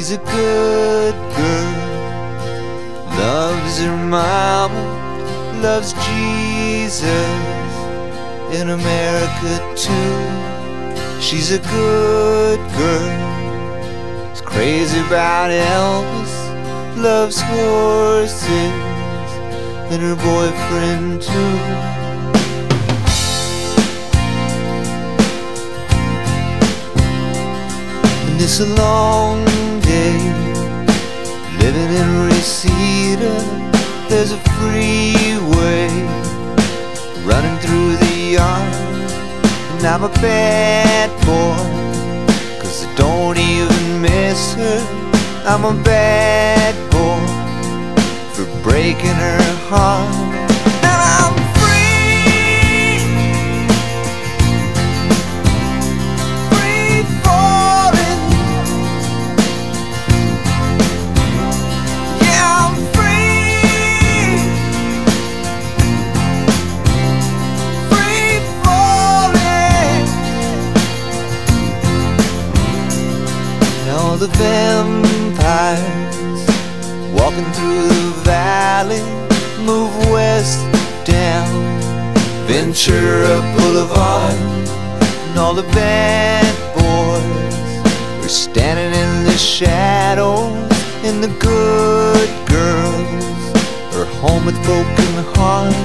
She's a good girl, loves her mama, loves Jesus, in America too. She's a good girl, is crazy about Elvis, loves horses, and her boyfriend too. And it's a long day living in Reseda. There's a freeway running through the yard, and I'm a bad boy, 'cause I don't even miss her. I'm a bad boy for breaking her heart. And I'm free, free falling. Yeah, I'm free, free falling. Now the vampires walking through the valley move west down Ventura Boulevard, and all the bad boys are standing in the shadows, and the good girls are home with broken hearts.